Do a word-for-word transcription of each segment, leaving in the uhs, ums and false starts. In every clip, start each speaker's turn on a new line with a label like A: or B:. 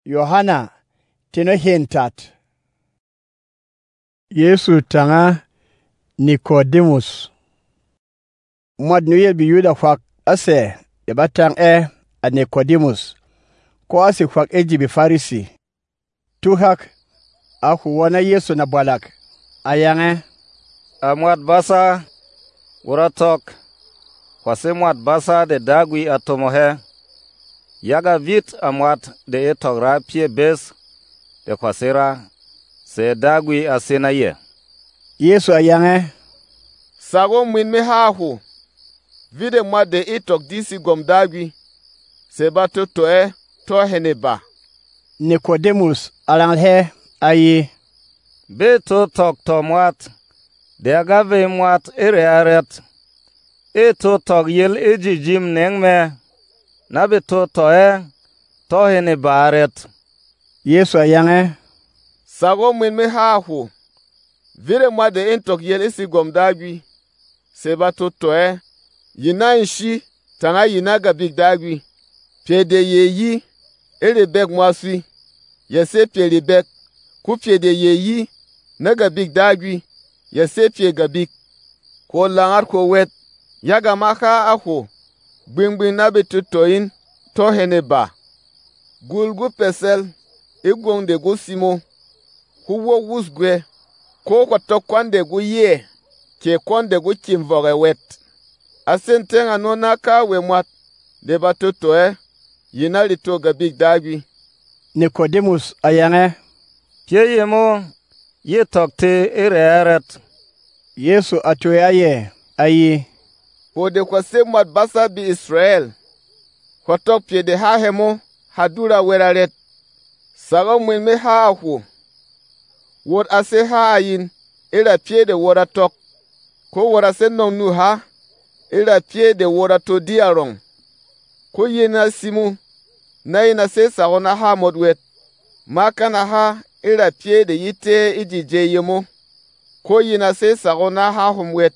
A: Yohana tino hintat. Yesu tanga Nicodemus. Mwad nuyel bi yuda kwak ase de batang e a Nicodemus. Ko ase kwak eji bi Farisi. Tuhak a huwana Yesu na balak. Ayange.
B: Amwad basa uratok. Kwase mwad basa de dagwi atomohe. Yaga vit amwat de etogra pie bes de kwasera se dagwi asena ye.
A: Yesu ayange.
C: Sago mwin me hahu. Vide mwad de etok disi gom dagwi. Se bato toe to hene ba.
A: Nicodemus alanghe ayi.
B: Be to tok to mwat. De agave mwat ere aret. E to tok yel eji jim neng me. Nabe to toe to hene ba aret.
A: Yesu ayange.
C: Sago mwin me hahu. Vire mwad de entok yel isi gom dagwi. Se bato toe. Yina inshi tanga yina gabik dagwi. Piede yeyi ere bek mwaswi. Yese piede bek. Ku piede yeyi na gabik dagwi. Yese pie gabik. Ko langar ko wet. Yaga maka ako. Gbingbing na betu toin to hene ba. Gulgu pesel. Igwong de gu simo. Huwo wusgwe. Ko kwa tokwan de gu ye. Ke kwan de gu chimvore wet. Asenteng anona ka we mwat. De batu toe. Yina lito gabik dagwi.
A: Nicodemus ayange.
B: Pie yemo ye tokte ere aret.
A: Yesu atoya ye ayi.
C: Po de kwa se mwat basa bi Israel. Kwa tok pie de ha hemo hadura weraret. Saga mwen me ha ahu. Wot ase ha ayin. Ira pie de wora tok. Ko wora se nong nu ha. Ira pie de wora to diarong. Ko yena simu. Na ina se sago na ha modwet. Maka na ha. Ira pie de yite ijije yemo. Ko yina se sago na ha humwet.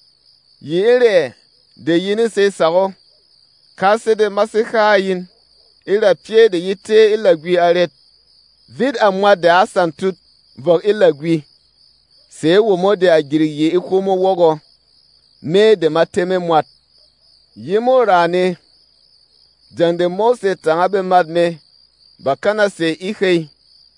C: Yere de yini se sago. Kase de masika ayin. Ira pie de yite ilagwi aret. Vid amwa de asan tut. Vok ilagwi. Se womo de agiri ye ikumo wogo. Me de mateme mwat. Yimo rane. Jande Mose tangabe madme. Bakana se ikei.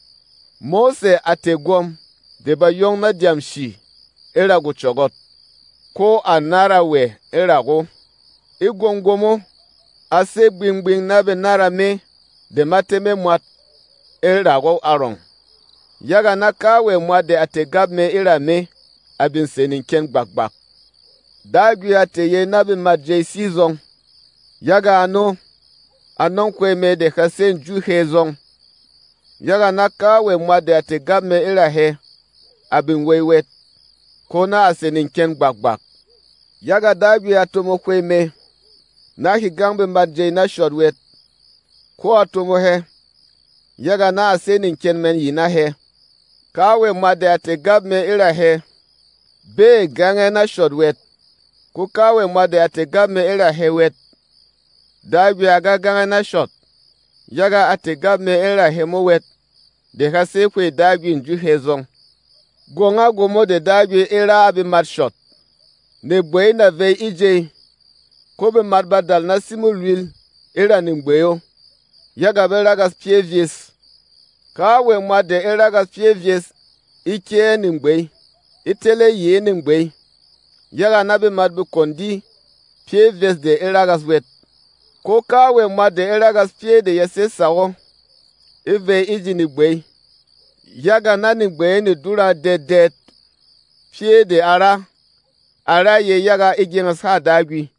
C: Mose ategwom. De ba yong na jamshi. Erago chogot. Ko anara we erago. Igwongwomo. Ase gbingbing nabe nara me. De mateme mwat. Erago arong. Yaga naka we mwat de ategab me ira me. Abin senin ken bakbak. Dagwi ate ye nabe madje sizong. Yaga ano. Anon kwe me de kasen ju hezong. Yaga naka we mwat de ategab me ira he. Abin weiwet. Kona asenin ken bakbak. Yaga dagwi atomo kwe me. Na higangbe madje na shodwet. Ko atomo he. Yaga na asenin ken men yina he. Kawe mwade ategab me ira he. Be gange na shodwet. Ko kawe mwade ategab me ira he wet. Dagwi aga gange na shot. Yaga ategab me ira he mo wet. De kase kwe dagwi nju hezong. Gonga gomo de dagwi ira abi mat shot. Ne bwe na vey ije. Kobe mat badal na simulwil. Ira ni mbweyo. Yaga be ragas pie vies. Kawe mwade iragas pie vies. Ike ni mbwe. Itele ye ni mbwe. Yaga nabe mat bu kondi. Pie vies de iragas wet. Ko kawe mwade iragas pie de yese sawo. Ive iji ni mbwe. Yaga na ni mbwe ni dura de det. Pie de ara. Ara ye yaga igingas ha dagwi.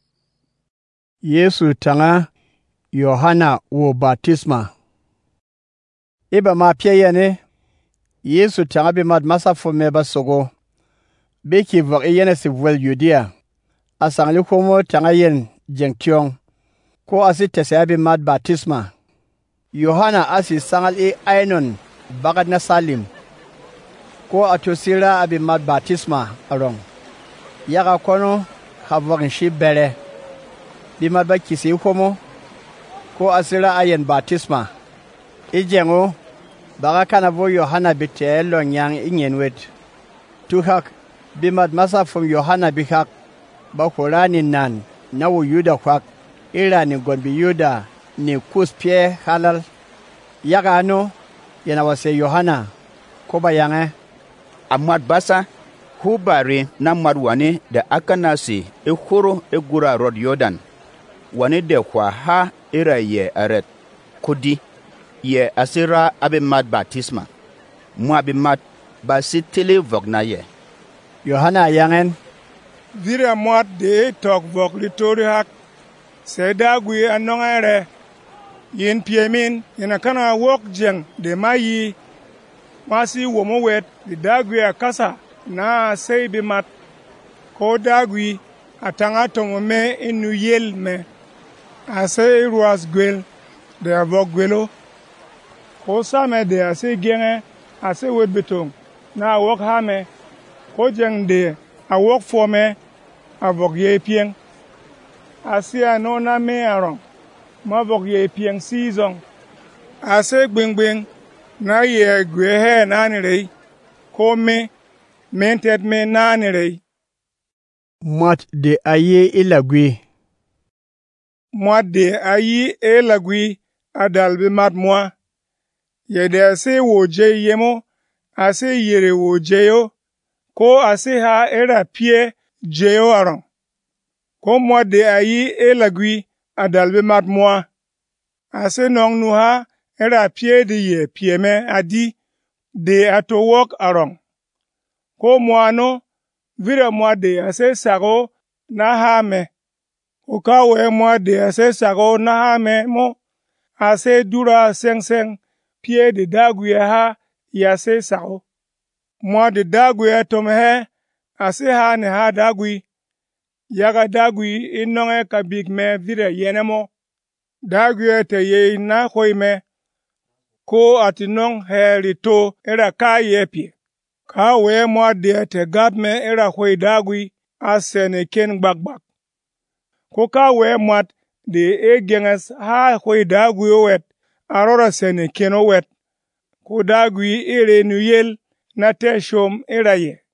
A: Yesu tanga Yohana wo baptisma. Iba ma pie yene. Yesu tanga bi mad masa fome ba sogo. Beki vok yene si vuel Yudea. Asangli komo tanga yen jengtiong. Ko asi tese abi mad baptisma. Yohana asi sangal e ainon bagad na salim. Ko atosira abi mad baptisma arong. Yaga kono havok shi bere. Bi mad ba kisi komo. Ko asira ayen baptisma. Ijengo baga kana vo Yohana bitelo nyang inyenwet. Tuhak bimad masa from Yohana bihak ba kolani nan na wo Yuda kwak ira ni gonbi Yuda ni kuspie halal yaga ano yana wase Yohana ko ba yange
D: amad basa hubare na marwane da aka nasi e khoro e gura rod Yordan wani de kwa ha ira ye aret kudi ye asira abe mad baptisma mu abe mad ba sitele vogna ye
A: Yohana yangen
E: vira mot de tok vok litori hak seda gui anongere yin piemin ina kana wok jeng de mayi masi womo wet di dagui akasa na seibi mat ko dagui atanga tongo me inu yel me ase ruas gwel de avok gwelo ko same de ase genge ase wet betong na wok hame ko jeng de a wok for me avok ye pieng asia no na me arong ma vok ye pieng season ase gbing gbing na ye gwe he na ni rei ko me mentet me na ni rei
A: mat de aye ilagwi
E: mat de ayi elagwi adal bi mat moi ye de ase wo je yemo ase yere wo jeyo ko ase ha era pie jeyo arong ko mo de ayi elagwi adal be mat moi ase nong nu ha era pie de ye pie me adi de ato wok arong ko mo ano vira mo de ase sago na ha me o ka we mo de ase sago na ha me mo ase dura seng seng pie de dagwi ha ya se sago mo de dagwi atom he ase ha ne ha dagwi yaga dagwi inonge ka big me vire yenemo dagwi te ye na koi me ko atinong he rito era ka yepi ka we mo de te gab me era koi dagwi asene ken bagbak ko ka we mat de e gengas ha koi dagwi wet arora sene ken wet ko dagwi ere nuyel na te shom era ye